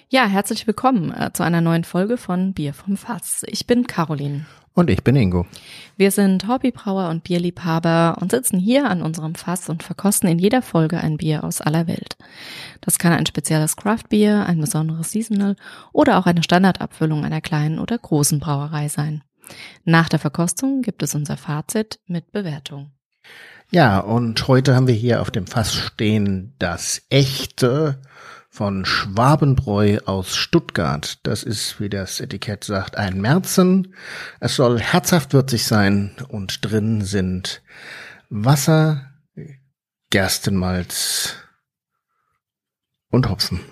Ja, herzlich willkommen zu einer neuen Folge von Bier vom Fass. Ich bin Caroline. Und ich bin Ingo. Wir sind Hobbybrauer und Bierliebhaber und sitzen hier an unserem Fass und verkosten in jeder Folge ein Bier aus aller Welt. Das kann ein spezielles Craftbier, ein besonderes Seasonal oder auch eine Standardabfüllung einer kleinen oder großen Brauerei sein. Nach der Verkostung gibt es unser Fazit mit Bewertung. Ja, und heute haben wir hier auf dem Fass stehen das echte von Schwabenbräu aus Stuttgart. Das ist, wie das Etikett sagt, ein Märzen. Es soll herzhaft würzig sein und drin sind Wasser, Gerstenmalz und Hopfen.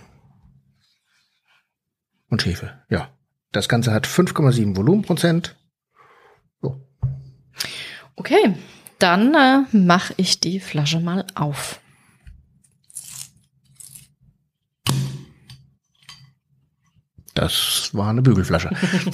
Und Hefe, ja. Das Ganze hat 5,7 Volumenprozent. So. Okay, dann mache ich die Flasche mal auf. Das war eine Bügelflasche.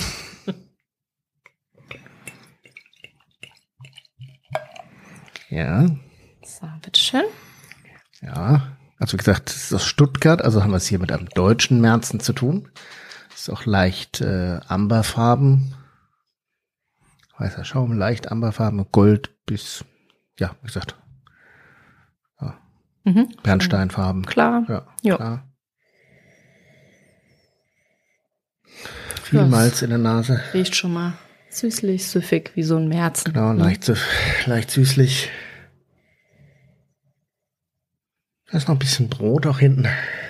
Ja. So, bitteschön. Ja, also wie gesagt, das ist aus Stuttgart, also haben wir es hier mit einem deutschen Märzen zu tun. Ist auch leicht amberfarben. Weißer Schaum, leicht amberfarben, Gold bis, ja, wie gesagt, ja. Bernsteinfarben. Klar. Ja, jo. Klar. Viel Malz in der Nase. Riecht schon mal süßlich, süffig, wie so ein Märzen. Genau, leicht süßlich. Da ist noch ein bisschen Brot auch hinten.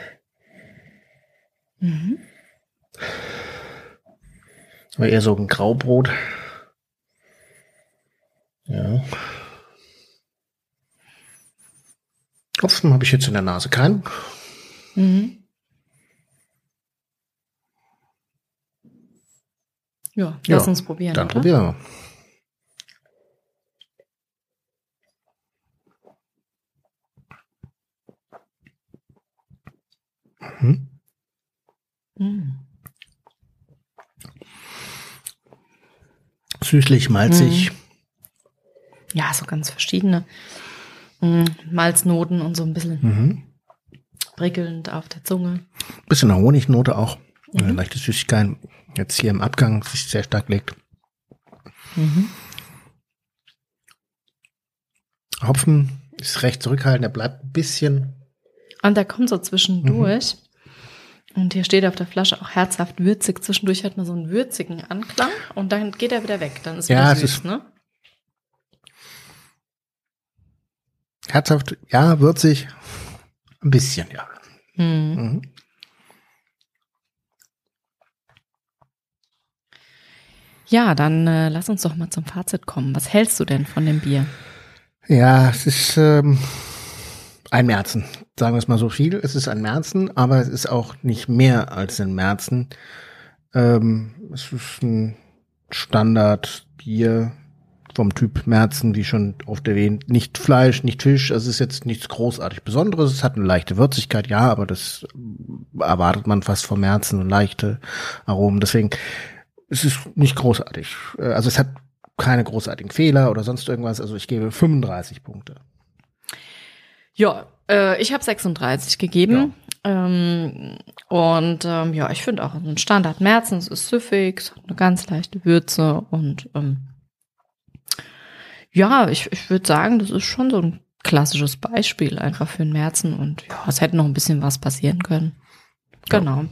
Mhm. Aber eher so ein Graubrot. Ja. Hopfen habe ich jetzt in der Nase keinen. Mhm. Ja, lass uns probieren. Dann oder? probieren wir. Süßlich, malzig. Ja, so ganz verschiedene Malznoten und so ein bisschen prickelnd auf der Zunge. Bisschen eine Honignote auch. Leichte Süßigkeit. Jetzt hier im Abgang sich sehr stark legt. Hopfen ist recht zurückhaltend. Er bleibt ein bisschen. Und der kommt so zwischendurch. Und hier steht auf der Flasche auch herzhaft würzig. Zwischendurch hat man so einen würzigen Anklang und dann geht er wieder weg. Dann ist wieder Ja, süß, es ist ne? Herzhaft, ja, würzig. Ein bisschen, ja. Ja, dann lass uns doch mal zum Fazit kommen. Was hältst du denn von dem Bier? Ja, es ist ein Märzen. Sagen wir es mal so viel. Es ist ein Märzen, aber es ist auch nicht mehr als ein Märzen. Es ist ein Standardbier vom Typ Märzen, wie schon oft erwähnt. Nicht Fleisch, nicht Fisch. Also es ist jetzt nichts großartig Besonderes. Es hat eine leichte Würzigkeit, ja, aber das erwartet man fast vom Märzen, und leichte Aromen. Deswegen, es ist nicht großartig. Also es hat keine großartigen Fehler oder sonst irgendwas. Also ich gebe 35 Punkte. Ja, ich habe 36 gegeben. Ja. Ich finde auch ein Standard Märzen, es ist süffig, es hat eine ganz leichte Würze und ich würde sagen, das ist schon so ein klassisches Beispiel einfach für einen Märzen und ja, es hätte noch ein bisschen was passieren können. Genau.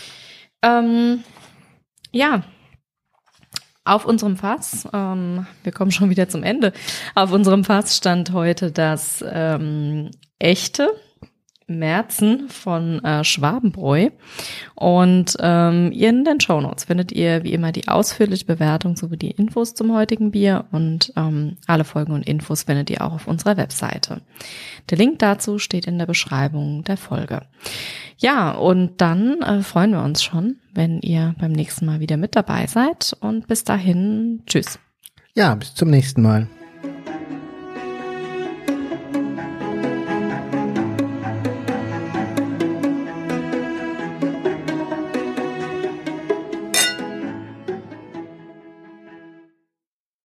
Auf unserem Fass, wir kommen schon wieder zum Ende, auf unserem Fass stand heute das echte Märzen von Schwabenbräu. Und in den Shownotes findet ihr wie immer die ausführliche Bewertung sowie die Infos zum heutigen Bier und alle Folgen und Infos findet ihr auch auf unserer Webseite. Der Link dazu steht in der Beschreibung der Folge. Ja, und dann freuen wir uns schon, wenn ihr beim nächsten Mal wieder mit dabei seid und bis dahin, tschüss. Ja, bis zum nächsten Mal.